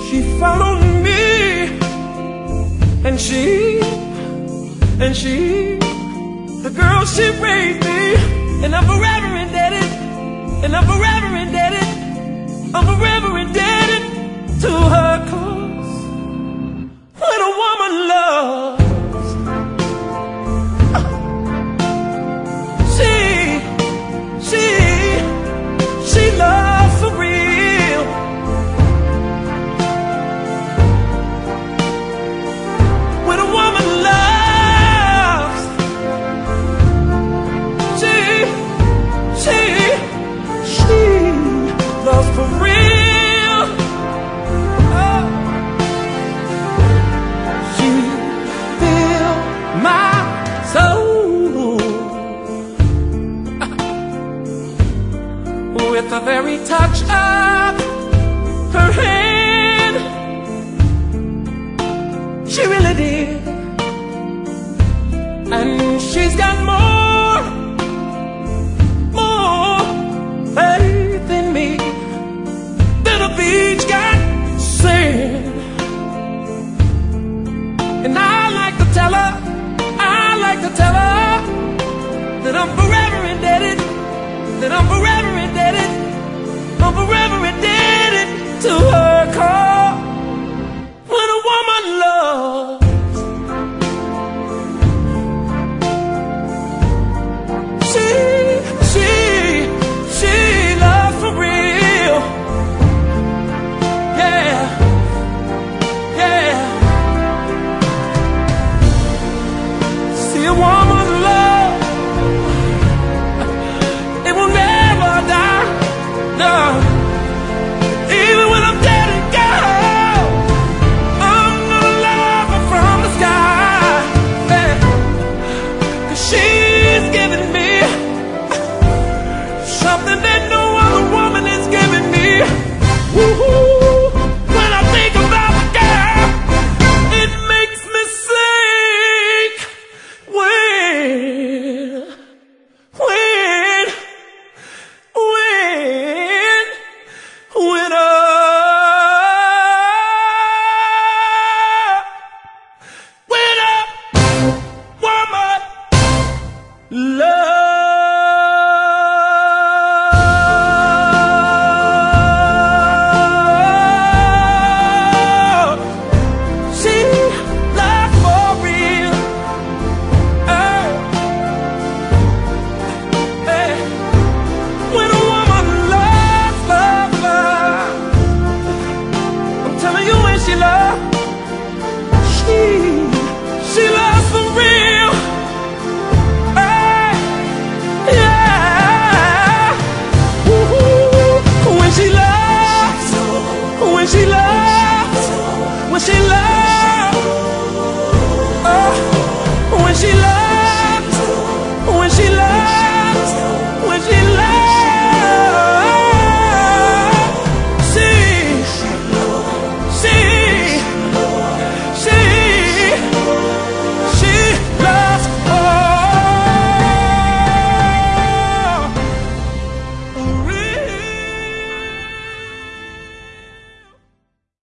She followed me, and the girl she raised me, and I'm forever indebted, and I'm forever indebted, I'm forever indebted to her. 'Cause when a woman loves, she loves for real. When a woman loves, she loves for real. Oh. She filled my soul with the very touch of her hand. She really did. And she's got more faith in me than a beach got sand. And I like to tell her that I'm forever indebted, that I'm forever indebted, I'm forever indebted to her. Call when a woman loves, she loves for real. Yeah, yeah. See a woman's love, it will never die. No, even when I'm dead and gone, I'm gonna love her from the sky. Yeah. 'Cause she's giving me something that no other woman is giving me. Woo-hoo. When I think about the girl, it makes me sing. When a woman loves. She loves for real. When a woman loves, I'm telling you, when she loves, she loves for real. Yeah. Woo-hoo. When she loves, when she loves, when she loves.